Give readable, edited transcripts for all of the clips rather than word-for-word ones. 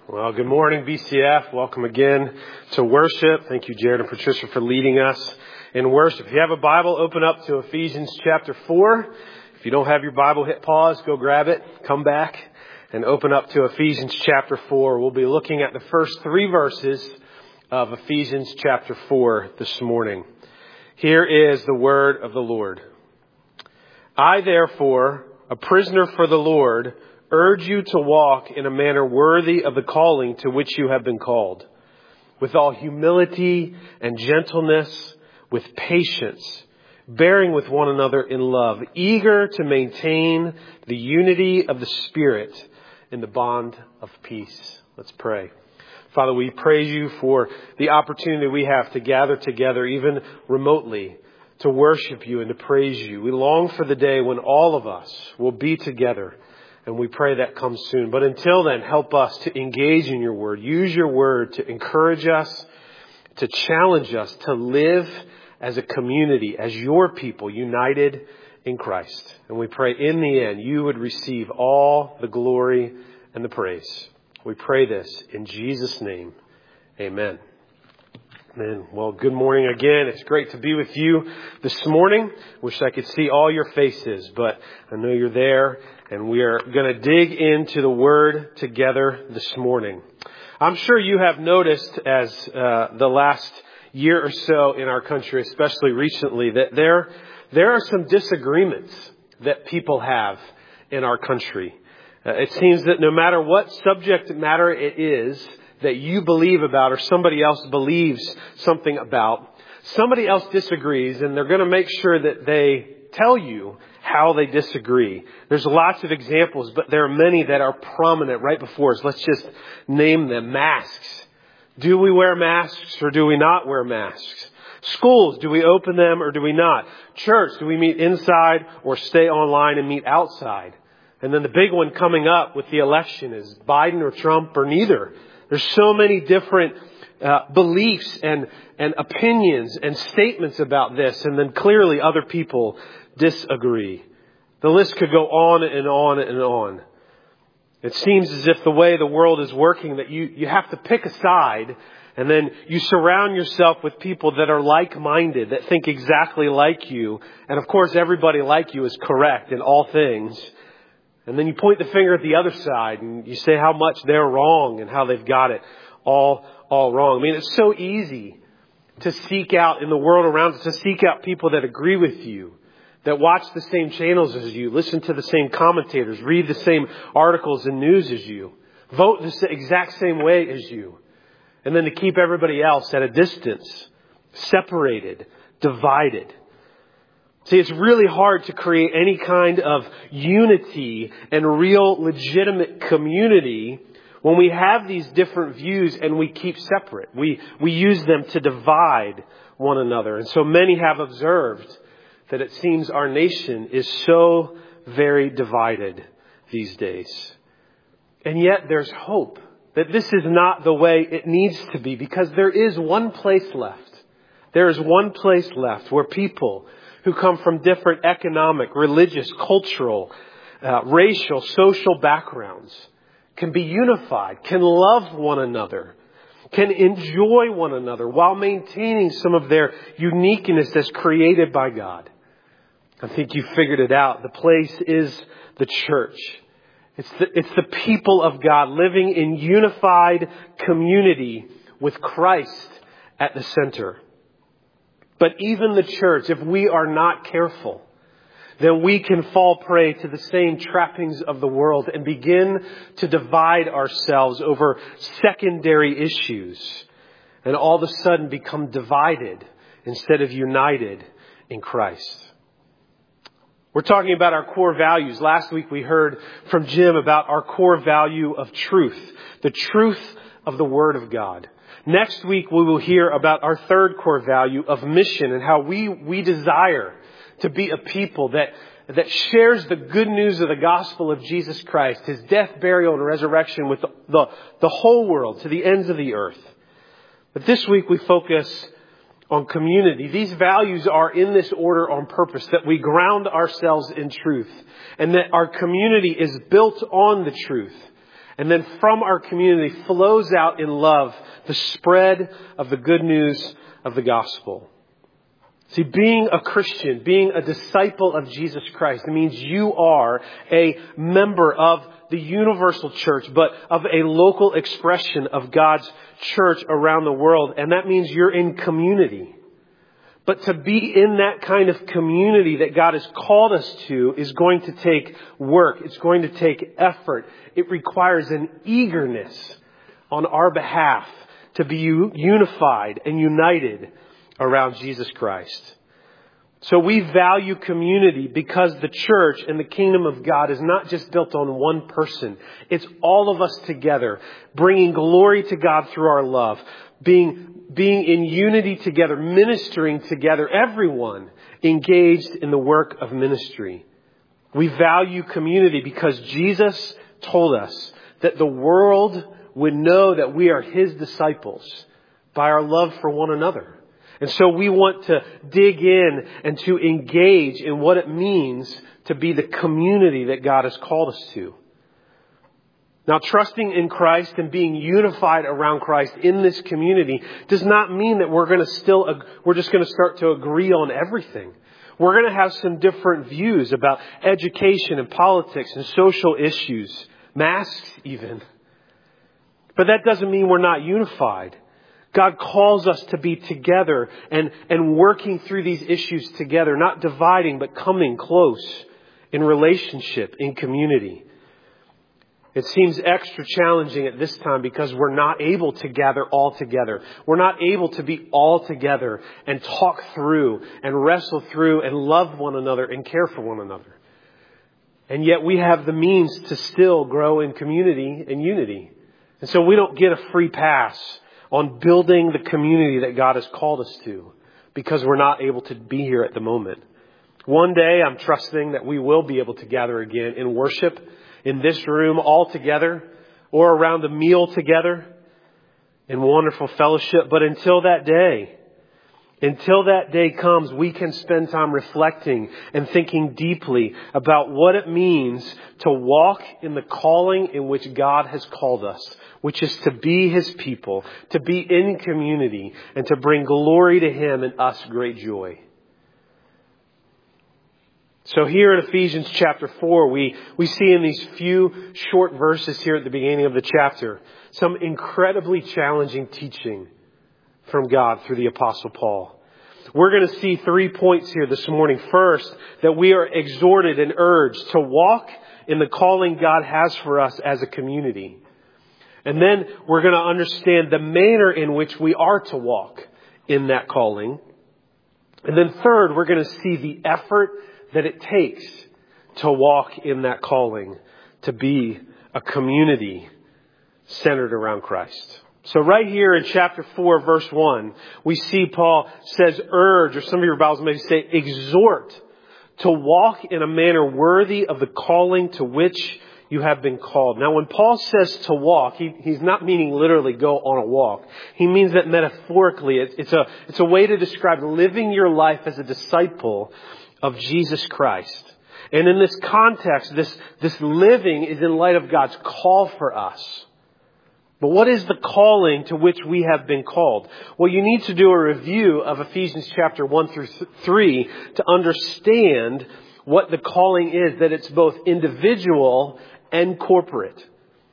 Well, good morning, BCF. Welcome again to worship. Thank you, Jared and Patricia, for leading us in worship. If you have a Bible, open up to Ephesians chapter 4. If you don't have your Bible, hit pause, go grab it, come back, and open up to Ephesians chapter 4. We'll be looking at the first 3 verses of Ephesians chapter 4 this morning. Here is the word of the Lord. I, therefore, a prisoner for the Lord, urge you to walk in a manner worthy of the calling to which you have been called, with all humility and gentleness, with patience, bearing with one another in love, eager to maintain the unity of the Spirit in the bond of peace. Let's pray. Father, we praise you for the opportunity we have to gather together, even remotely, to worship you and to praise you. We long for the day when all of us will be together. And we pray that comes soon. But until then, help us to engage in your word. Use your word to encourage us, to challenge us to live as a community, as your people, united in Christ. And we pray in the end, you would receive all the glory and the praise. We pray this in Jesus' name. Amen. Amen. Well, good morning again. It's great to be with you this morning. Wish I could see all your faces, but I know you're there. And we are going to dig into the Word together this morning. I'm sure you have noticed as the last year or so in our country, especially recently, that there are some disagreements that people have in our country. It seems that no matter what subject matter it is that you believe about or somebody else believes something about, somebody else disagrees, and they're going to make sure that they tell you how they disagree. There's lots of examples, but there are many that are prominent right before us. Let's just name them. Masks. Do we wear masks or do we not wear masks? Schools, do we open them or do we not? Church, do we meet inside or stay online and meet outside? And then the big one coming up with the election is Biden or Trump or neither. There's so many different beliefs and opinions and statements about this. And then clearly other people disagree. The list could go on and on and on. It seems as if the way the world is working that you have to pick a side and then you surround yourself with people that are like-minded, that think exactly like you. And of course, everybody like you is correct in all things. And then you point the finger at the other side and you say how much they're wrong and how they've got it all wrong. I mean, it's so easy to seek out in the world around us, to seek out people that agree with you, that watch the same channels as you, listen to the same commentators, read the same articles and news as you, vote the exact same way as you, and then to keep everybody else at a distance, separated, divided. See, it's really hard to create any kind of unity and real legitimate community when we have these different views and we keep separate. We use them to divide one another. And so many have observed that it seems our nation is so very divided these days. And yet there's hope that this is not the way it needs to be, because there is one place left. There is one place left where people who come from different economic, religious, cultural, racial, social backgrounds can be unified, can love one another, can enjoy one another while maintaining some of their uniqueness as created by God. I think you figured it out. The place is the church. It's the people of God living in unified community with Christ at the center. But even the church, if we are not careful, then we can fall prey to the same trappings of the world and begin to divide ourselves over secondary issues and all of a sudden become divided instead of united in Christ. We're talking about our core values. Last week we heard from Jim about our core value of truth, the truth of the Word of God. Next week we will hear about our third core value of mission and how we desire to be a people that shares the good news of the gospel of Jesus Christ, His death, burial, and resurrection with the whole world, to the ends of the earth. But this week we focus on community. These values are in this order on purpose, that we ground ourselves in truth and that our community is built on the truth And then from our community flows out in love the spread of the good news of the gospel. See, being a Christian, being a disciple of Jesus Christ, it means you are a member of the universal church, but of a local expression of God's church around the world. And that means you're in community. But to be in that kind of community that God has called us to is going to take work. It's going to take effort. It requires an eagerness on our behalf to be unified and united around Jesus Christ. So we value community because the church and the kingdom of God is not just built on one person. It's all of us together, bringing glory to God through our love, being in unity together, ministering together, everyone engaged in the work of ministry. We value community because Jesus told us that the world would know that we are His disciples by our love for one another. And so we want to dig in and to engage in what it means to be the community that God has called us to. Now, trusting in Christ and being unified around Christ in this community does not mean that we're just going to start to agree on everything. We're going to have some different views about education and politics and social issues, masks even. But that doesn't mean we're not unified. God calls us to be together and working through these issues together, not dividing, but coming close in relationship, in community. It seems extra challenging at this time because we're not able to gather all together. We're not able to be all together and talk through and wrestle through and love one another and care for one another. And yet we have the means to still grow in community and unity. And so we don't get a free pass on building the community that God has called us to because we're not able to be here at the moment. One day I'm trusting that we will be able to gather again in worship in this room all together or around a meal together in wonderful fellowship. But until that day comes, we can spend time reflecting and thinking deeply about what it means to walk in the calling in which God has called us, which is to be His people, to be in community, and to bring glory to Him and us great joy. So here in Ephesians chapter 4, we see in these few short verses here at the beginning of the chapter, some incredibly challenging teaching from God through the Apostle Paul. We're going to see 3 points here this morning. First, that we are exhorted and urged to walk in the calling God has for us as a community. And then we're going to understand the manner in which we are to walk in that calling. And then third, we're going to see the effort that it takes to walk in that calling, to be a community centered around Christ. So right here in chapter 4, verse 1, we see Paul says urge, or some of your Bibles may say exhort, to walk in a manner worthy of the calling to which you have been called. Now, when Paul says to walk, he's not meaning literally go on a walk. He means that metaphorically. It's a way to describe living your life as a disciple of Jesus Christ. And in this context, this living is in light of God's call for us. But what is the calling to which we have been called? Well, you need to do a review of Ephesians chapter 1 through 3 to understand what the calling is, that it's both individual and corporate.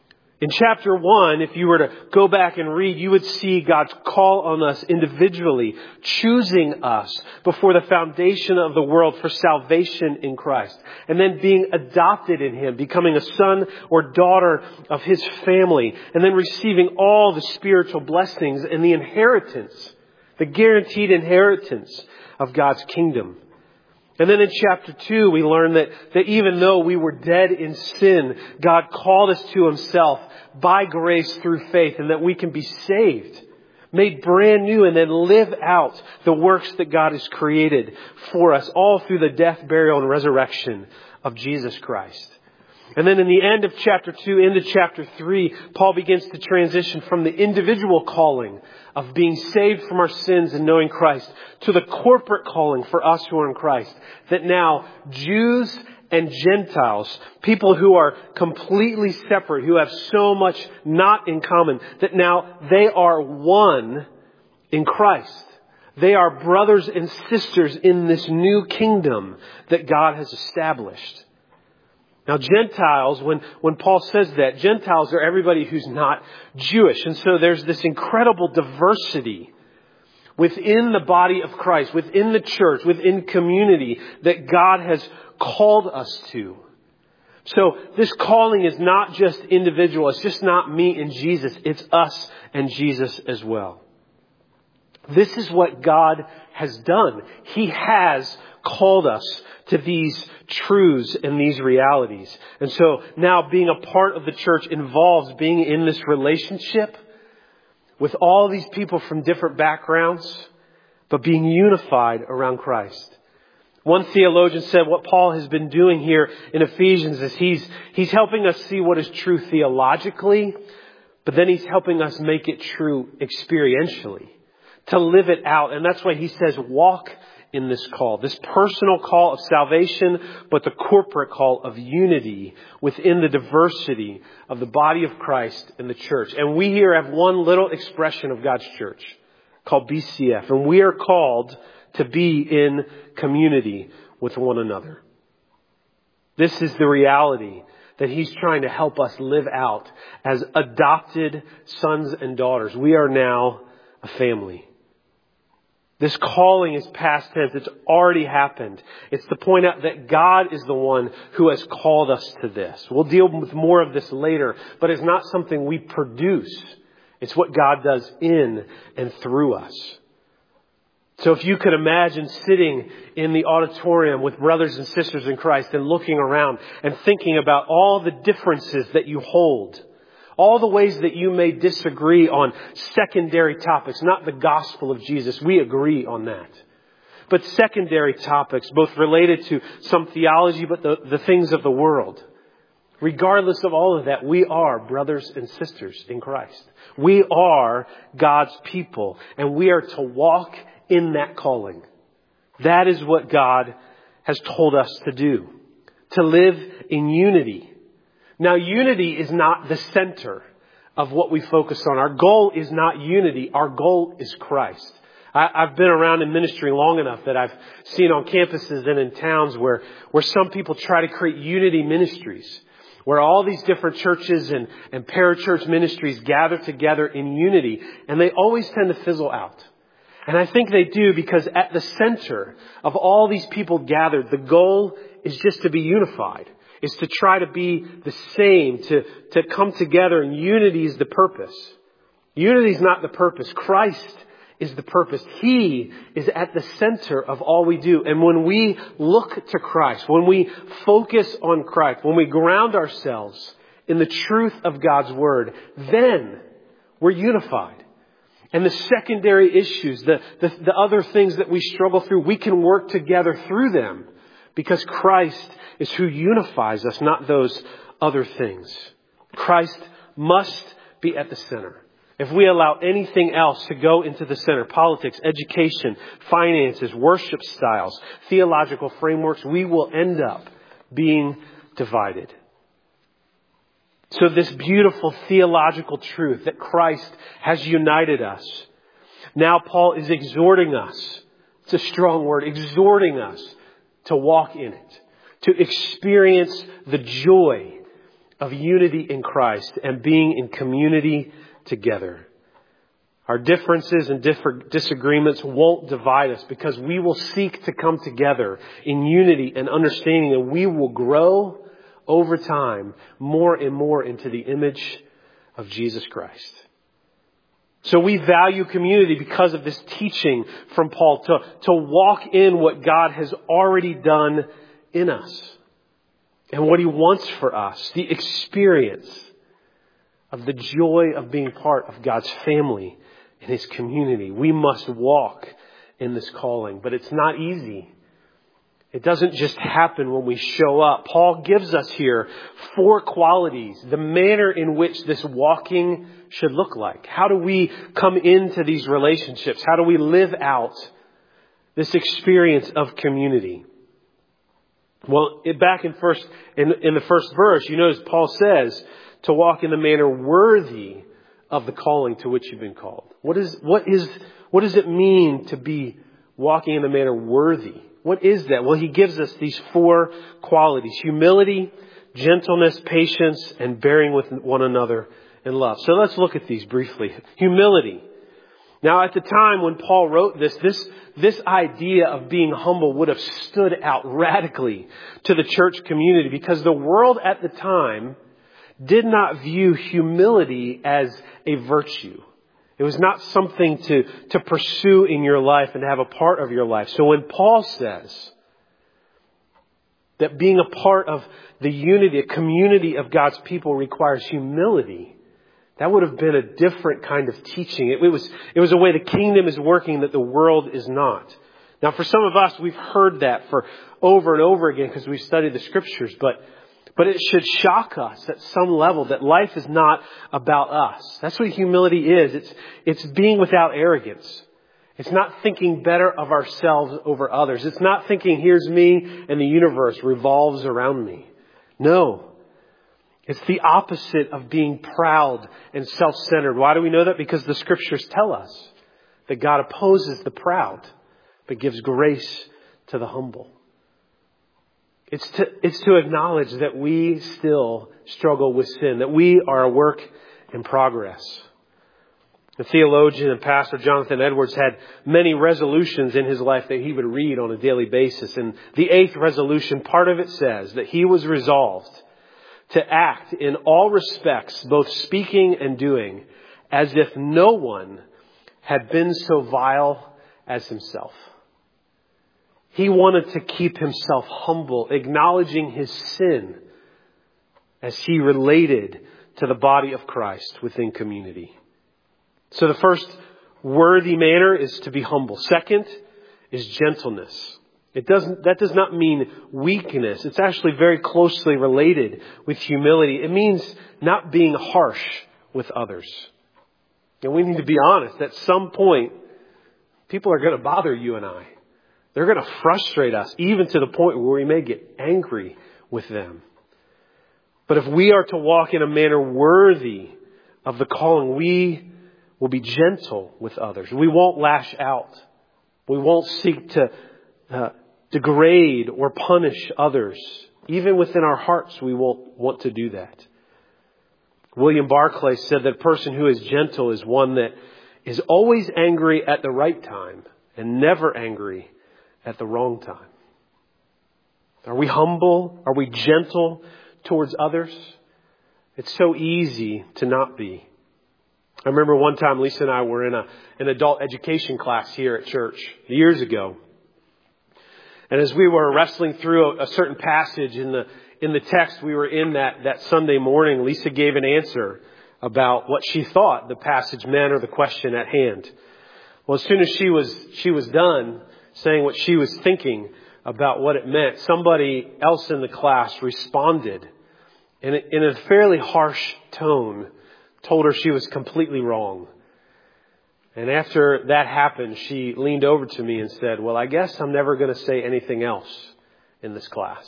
In chapter 1, if you were to go back and read, you would see God's call on us individually, choosing us before the foundation of the world for salvation in Christ. And then being adopted in Him, becoming a son or daughter of His family. And then receiving all the spiritual blessings and the inheritance, the guaranteed inheritance of God's kingdom. And then in chapter 2, we learn that even though we were dead in sin, God called us to Himself by grace through faith, and that we can be saved, made brand new, and then live out the works that God has created for us, all through the death, burial, and resurrection of Jesus Christ. And then in the end of chapter 2 into chapter 3, Paul begins to transition from the individual calling of being saved from our sins and knowing Christ to the corporate calling for us who are in Christ. That now Jews and Gentiles, people who are completely separate, who have so much not in common, that now they are one in Christ. They are brothers and sisters in this new kingdom that God has established. Now, Gentiles, when Paul says that, Gentiles are everybody who's not Jewish. And so there's this incredible diversity within the body of Christ, within the church, within community that God has called us to. So this calling is not just individual. It's just not me and Jesus. It's us and Jesus as well. This is what God has done. He has called us to these truths and these realities. And so now being a part of the church involves being in this relationship with all these people from different backgrounds, but being unified around Christ. One theologian said what Paul has been doing here in Ephesians is he's helping us see what is true theologically, but then he's helping us make it true experientially, to live it out. And that's why he says walk in this call, this personal call of salvation, but the corporate call of unity within the diversity of the body of Christ and the church. And we here have one little expression of God's church called BCF. And we are called to be in community with one another. This is the reality that he's trying to help us live out as adopted sons and daughters. We are now a family. This calling is past tense. It's already happened. It's to point out that God is the one who has called us to this. We'll deal with more of this later, but it's not something we produce. It's what God does in and through us. So if you could imagine sitting in the auditorium with brothers and sisters in Christ and looking around and thinking about all the differences that you hold, all the ways that you may disagree on secondary topics, not the gospel of Jesus. We agree on that. But secondary topics, both related to some theology, but the things of the world. Regardless of all of that, we are brothers and sisters in Christ. We are God's people, and we are to walk in that calling. That is what God has told us to do. To live in unity. Now, unity is not the center of what we focus on. Our goal is not unity. Our goal is Christ. I've been around in ministry long enough that I've seen on campuses and in towns where some people try to create unity ministries, where all these different churches and parachurch ministries gather together in unity, and they always tend to fizzle out. And I think they do because at the center of all these people gathered, the goal is just to be unified. Is to try to be the same, to come together, and unity is the purpose. Unity is not the purpose. Christ is the purpose. He is at the center of all we do. And when we look to Christ, when we focus on Christ, when we ground ourselves in the truth of God's Word, then we're unified. And the secondary issues, the other things that we struggle through, we can work together through them because Christ is who unifies us, not those other things. Christ must be at the center. If we allow anything else to go into the center, politics, education, finances, worship styles, theological frameworks, we will end up being divided. So this beautiful theological truth that Christ has united us. Now Paul is exhorting us. It's a strong word, exhorting us to walk in it. To experience the joy of unity in Christ and being in community together. Our differences and disagreements won't divide us because we will seek to come together in unity and understanding, and we will grow over time more and more into the image of Jesus Christ. So we value community because of this teaching from Paul to walk in what God has already done in us and what He wants for us, the experience of the joy of being part of God's family and His community. We must walk in this calling, but it's not easy. It doesn't just happen when we show up. Paul gives us here 4 qualities, the manner in which this walking should look like. How do we come into these relationships? How do we live out this experience of community? Well, back in the first verse, you notice Paul says to walk in the manner worthy of the calling to which you've been called. What does it mean to be walking in the manner worthy? What is that? Well, he gives us these 4 qualities: humility, gentleness, patience, and bearing with one another in love. So let's look at these briefly. Humility. Now, at the time when Paul wrote this idea of being humble would have stood out radically to the church community, because the world at the time did not view humility as a virtue. It was not something to pursue in your life and to have a part of your life. So when Paul says that being a part of the unity, a community of God's people requires humility, that would have been a different kind of teaching. It was a way the kingdom is working that the world is not. Now, for some of us, we've heard that for over and over again because we've studied the scriptures, but it should shock us at some level that life is not about us. That's what humility is. It's being without arrogance. It's not thinking better of ourselves over others. It's not thinking, here's me and the universe revolves around me. No. It's the opposite of being proud and self-centered. Why do we know that? Because the scriptures tell us that God opposes the proud, but gives grace to the humble. It's to acknowledge that we still struggle with sin, that we are a work in progress. The theologian and pastor Jonathan Edwards had many resolutions in his life that he would read on a daily basis. And the 8th resolution, part of it says that he was resolved to act in all respects, both speaking and doing, as if no one had been so vile as himself. He wanted to keep himself humble, acknowledging his sin as he related to the body of Christ within community. So the first worthy manner is to be humble. Second is gentleness. That does not mean weakness. It's actually very closely related with humility. It means not being harsh with others. And we need to be honest. At some point, people are going to bother you and I. They're going to frustrate us, even to the point where we may get angry with them. But if we are to walk in a manner worthy of the calling, we will be gentle with others. We won't lash out. We won't seek to degrade or punish others. Even within our hearts, we won't want to do that. William Barclay said that a person who is gentle is one that is always angry at the right time and never angry at the wrong time. Are we humble? Are we gentle towards others? It's so easy to not be. I remember one time Lisa and I were in an adult education class here at church years ago. And as we were wrestling through a certain passage in the text we were in that Sunday morning, Lisa gave an answer about what she thought the passage meant or the question at hand. Well, as soon as she was done saying what she was thinking about what it meant, somebody else in the class responded in a fairly harsh tone, told her she was completely wrong. And after that happened, she leaned over to me and said, well, I guess I'm never going to say anything else in this class.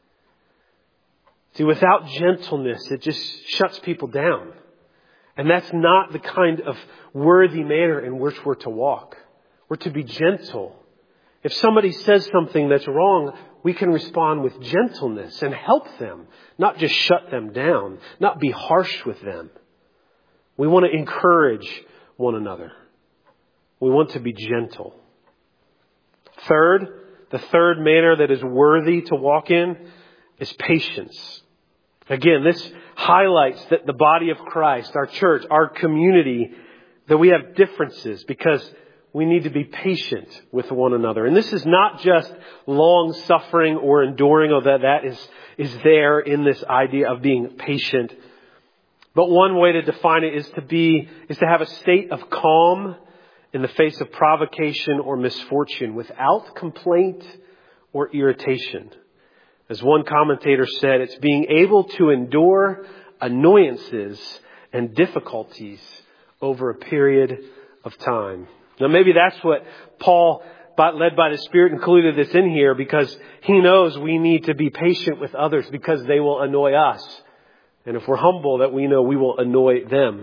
See, without gentleness, it just shuts people down. And that's not the kind of worthy manner in which we're to walk. We're to be gentle. If somebody says something that's wrong, we can respond with gentleness and help them, not just shut them down, not be harsh with them. We want to encourage one another. We want to be gentle. Third, the third manner that is worthy to walk in is patience. Again, this highlights that the body of Christ, our church, our community, that we have differences because we need to be patient with one another. And this is not just long suffering or enduring, although that is there in this idea of being patient. But one way to define it is to have a state of calm in the face of provocation or misfortune without complaint or irritation. As one commentator said, it's being able to endure annoyances and difficulties over a period of time. Now maybe that's what Paul led by the Spirit, included this in here because He knows we need to be patient with others because they will annoy us. And if we're humble, that we know we will annoy them.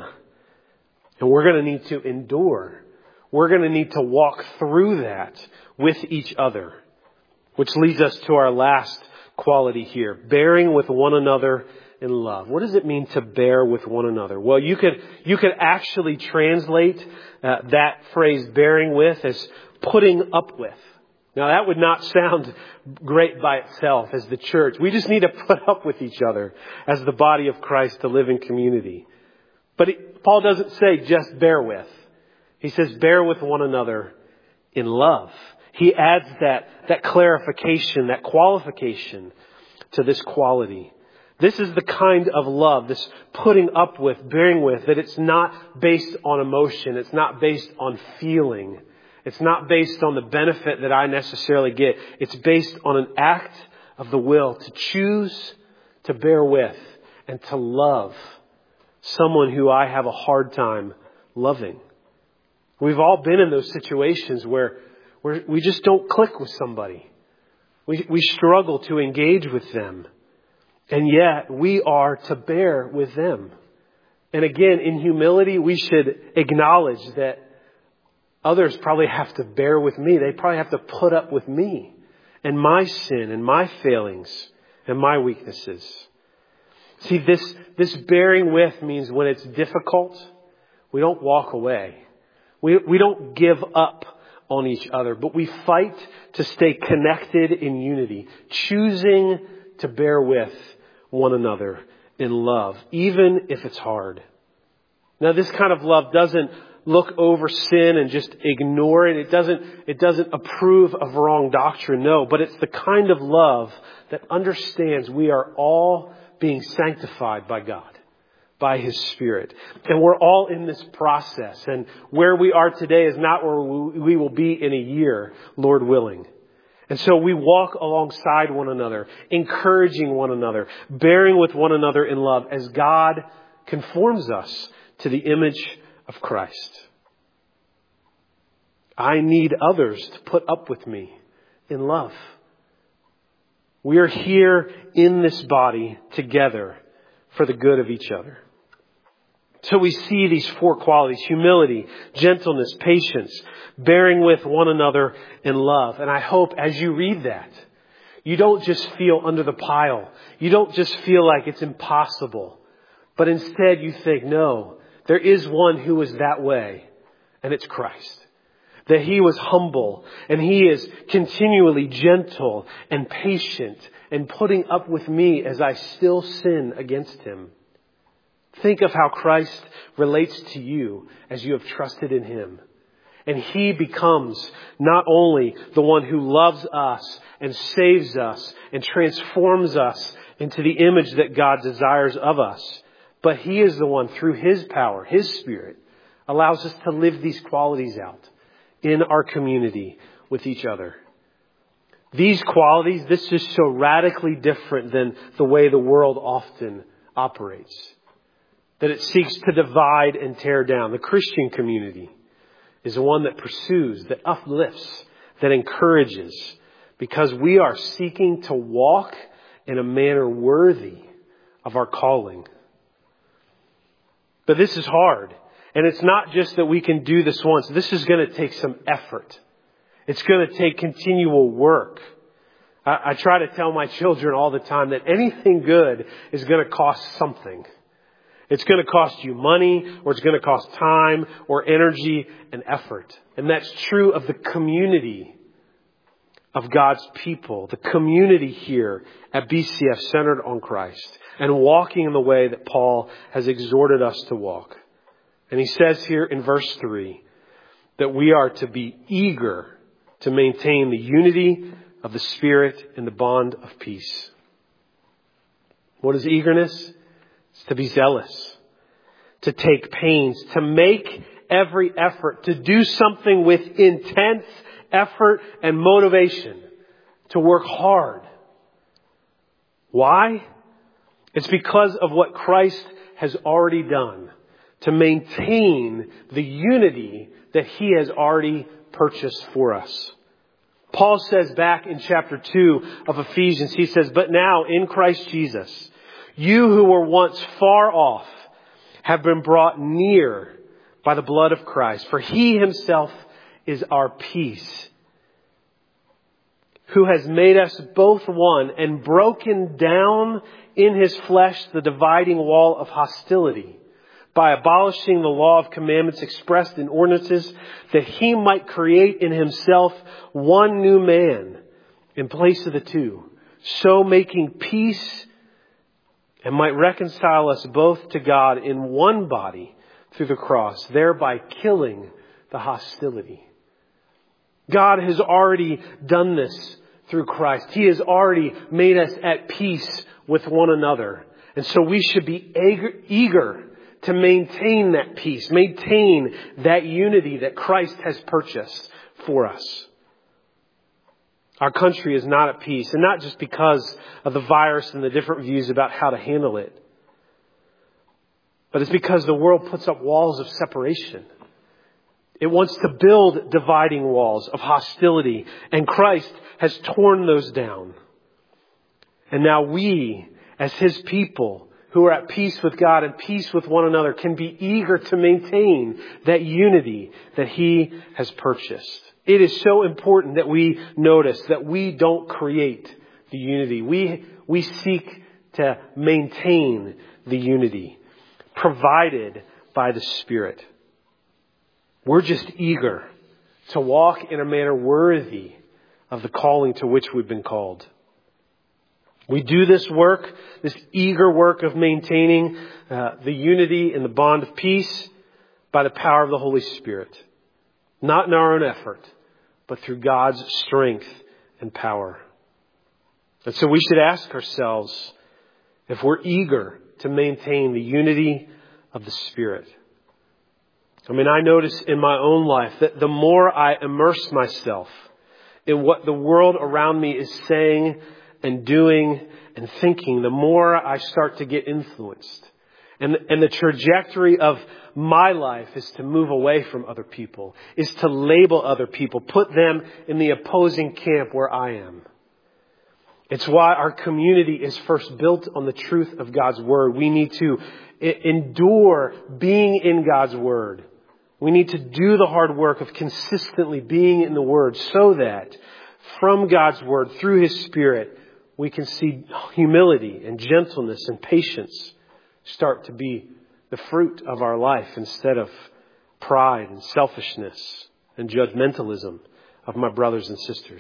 And we're going to need to endure. We're going to need to walk through that with each other. Which leads us to our last quality here. Bearing with one another in love. What does it mean to bear with one another? Well, you could actually translate that phrase bearing with as putting up with. Now that would not sound great by itself as the church. We just need to put up with each other as the body of Christ to live in community. But Paul doesn't say just bear with. He says bear with one another in love. He adds that clarification, that qualification to this quality. This is the kind of love, this putting up with, bearing with, that it's not based on emotion. It's not based on feeling. It's not based on the benefit that I necessarily get. It's based on an act of the will to choose to bear with and to love someone who I have a hard time loving. We've all been in those situations where we just don't click with somebody. We struggle to engage with them. And yet we are to bear with them. And again, in humility, we should acknowledge that others probably have to bear with me. They probably have to put up with me and my sin and my failings and my weaknesses. See, this bearing with means when it's difficult, we don't walk away. We don't give up on each other, but we fight to stay connected in unity, choosing to bear with one another in love, even if it's hard. Now, this kind of love doesn't look over sin and just ignore it. It doesn't approve of wrong doctrine. No, but it's the kind of love that understands we are all being sanctified by God, by His Spirit. And we're all in this process. And where we are today is not where we will be in a year, Lord willing. And so we walk alongside one another, encouraging one another, bearing with one another in love as God conforms us to the image of Christ. I need others to put up with me in love. We are here in this body together for the good of each other. So we see these four qualities: humility, gentleness, patience, bearing with one another in love. And I hope as you read that, you don't just feel under the pile. You don't just feel like it's impossible. But instead you think, no, there is one who is that way, and it's Christ. That He was humble and He is continually gentle and patient and putting up with me as I still sin against Him. Think of how Christ relates to you as you have trusted in Him. And He becomes not only the one who loves us and saves us and transforms us into the image that God desires of us, but He is the one through His power, His Spirit, allows us to live these qualities out in our community with each other. These qualities, this is so radically different than the way the world often operates. That it seeks to divide and tear down. The Christian community is the one that pursues, that uplifts, that encourages, because we are seeking to walk in a manner worthy of our calling. But this is hard. And it's not just that we can do this once. This is going to take some effort. It's going to take continual work. I try to tell my children all the time that anything good is going to cost something. It's going to cost you money, or it's going to cost time or energy and effort. And that's true of the community of God's people, the community here at BCF centered on Christ and walking in the way that Paul has exhorted us to walk. And he says here in verse 3 that we are to be eager to maintain the unity of the Spirit in the bond of peace. What is eagerness? It's to be zealous, to take pains, to make every effort, to do something with intense effort and motivation, to work hard. Why? It's because of what Christ has already done to maintain the unity that He has already purchased for us. Paul says back in chapter 2 of Ephesians, he says, "But now in Christ Jesus, you who were once far off have been brought near by the blood of Christ. For He Himself is our peace, who has made us both one and broken down in His flesh the dividing wall of hostility, by abolishing the law of commandments expressed in ordinances, that He might create in Himself one new man in place of the two, so making peace, and might reconcile us both to God in one body through the cross, thereby killing the hostility." God has already done this through Christ. He has already made us at peace with one another. And so we should be eager to maintain that peace, maintain that unity that Christ has purchased for us. Our country is not at peace, and not just because of the virus and the different views about how to handle it, but it's because the world puts up walls of separation. It wants to build dividing walls of hostility, and Christ has torn those down. And now we, as His people who are at peace with God and peace with one another, can be eager to maintain that unity that He has purchased. It is so important that we notice that we don't create the unity. We seek to maintain the unity provided by the Spirit. We're just eager to walk in a manner worthy of the calling to which we've been called. We do this work, this eager work of maintaining the unity and the bond of peace by the power of the Holy Spirit. Not in our own effort, but through God's strength and power. And so we should ask ourselves if we're eager to maintain the unity of the Spirit. I mean, I notice in my own life that the more I immerse myself in what the world around me is saying and doing and thinking, the more I start to get influenced. And the trajectory of my life is to move away from other people, is to label other people, put them in the opposing camp where I am. It's why our community is first built on the truth of God's Word. We need to endure being in God's Word. We need to do the hard work of consistently being in the Word so that from God's Word, through His Spirit, we can see humility and gentleness and patience start to be the fruit of our life instead of pride and selfishness and judgmentalism of my brothers and sisters.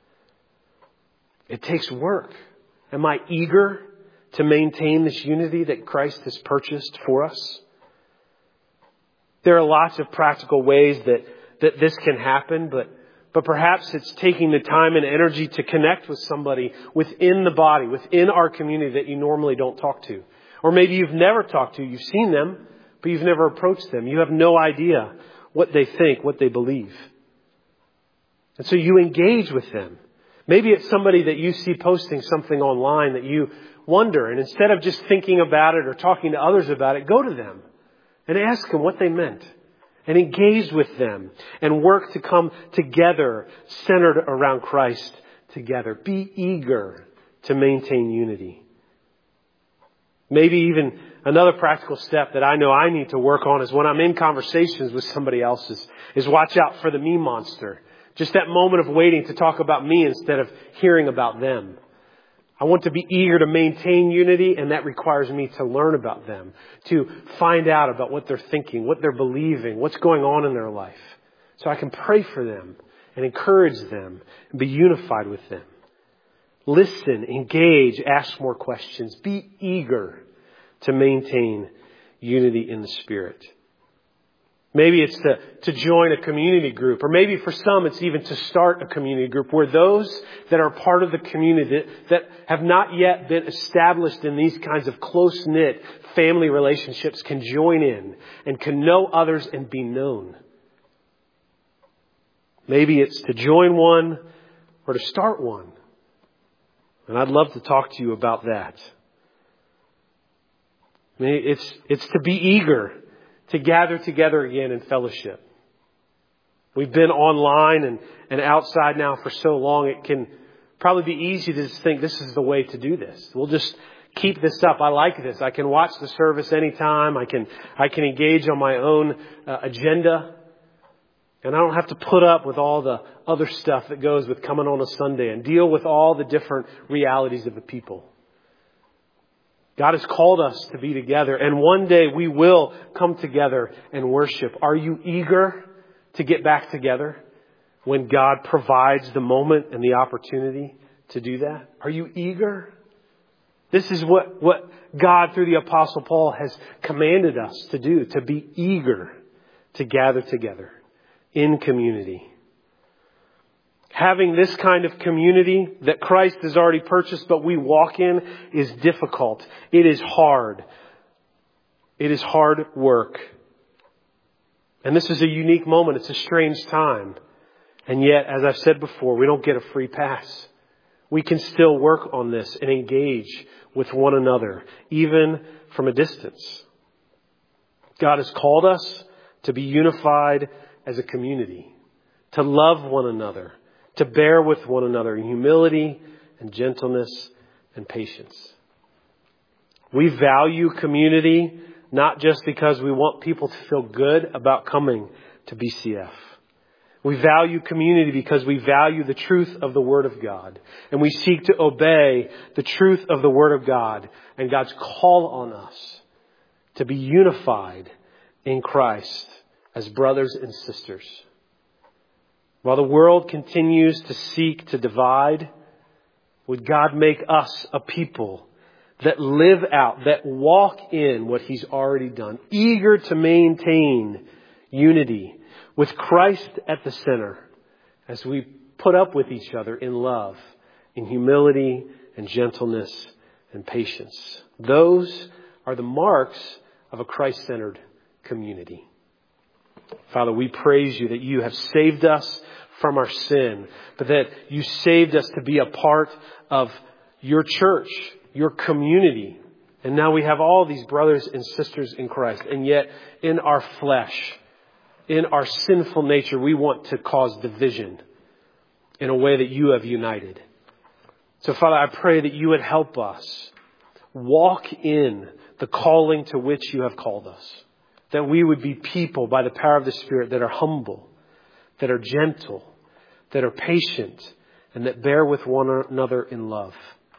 It takes work. Am I eager to maintain this unity that Christ has purchased for us? There are lots of practical ways that this can happen, but perhaps it's taking the time and energy to connect with somebody within the body, within our community that you normally don't talk to. Or maybe you've never talked to. You've seen them, but you've never approached them. You have no idea what they think, what they believe. And so you engage with them. Maybe it's somebody that you see posting something online that you wonder. And instead of just thinking about it or talking to others about it, go to them and ask them what they meant. And engage with them and work to come together centered around Christ together. Be eager to maintain unity. Maybe even another practical step that I know I need to work on is when I'm in conversations with somebody else is watch out for the me monster. Just that moment of waiting to talk about me instead of hearing about them. I want to be eager to maintain unity, and that requires me to learn about them, to find out about what they're thinking, what they're believing, what's going on in their life. So I can pray for them and encourage them and be unified with them. Listen, engage, ask more questions. Be eager to maintain unity in the Spirit. Maybe it's to join a community group, or maybe for some it's even to start a community group where those that are part of the community that have not yet been established in these kinds of close-knit family relationships can join in and can know others and be known. Maybe it's to join one or to start one. And I'd love to talk to you about that. I mean, it's to be eager to gather together again in fellowship. We've been online and outside now for so long, it can probably be easy to just think this is the way to do this. We'll just keep this up. I like this. I can watch the service anytime. I can engage on my own agenda. And I don't have to put up with all the other stuff that goes with coming on a Sunday and deal with all the different realities of the people. God has called us to be together, and one day we will come together and worship. Are you eager to get back together when God provides the moment and the opportunity to do that? Are you eager? This is what God through the Apostle Paul has commanded us to do, to be eager to gather together in community. Having this kind of community that Christ has already purchased but we walk in is difficult. It is hard. It is hard work. And this is a unique moment. It's a strange time. And yet, as I've said before, we don't get a free pass. We can still work on this and engage with one another, even from a distance. God has called us to be unified as a community, to love one another, to bear with one another in humility and gentleness and patience. We value community not just because we want people to feel good about coming to BCF. We value community because we value the truth of the Word of God. And we seek to obey the truth of the Word of God and God's call on us to be unified in Christ as brothers and sisters. While the world continues to seek to divide, would God make us a people that live out, that walk in what He's already done, eager to maintain unity with Christ at the center as we put up with each other in love, in humility and gentleness and patience. Those are the marks of a Christ-centered community. Father, we praise You that You have saved us from our sin, but that You saved us to be a part of Your church, Your community. And now we have all these brothers and sisters in Christ. And yet in our flesh, in our sinful nature, we want to cause division in a way that You have united. So Father, I pray that You would help us walk in the calling to which You have called us. That we would be people by the power of the Spirit that are humble, that are gentle, that are patient, and that bear with one another in love.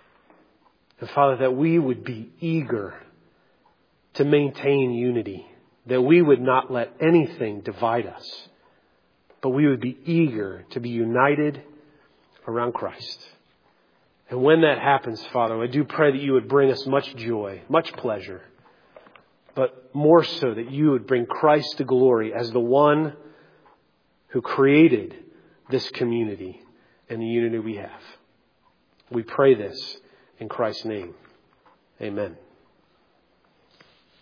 And Father, that we would be eager to maintain unity, that we would not let anything divide us, but we would be eager to be united around Christ. And when that happens, Father, I do pray that You would bring us much joy, much pleasure, but more so that You would bring Christ to glory as the one who created this community and the unity we have. We pray this in Christ's name. Amen.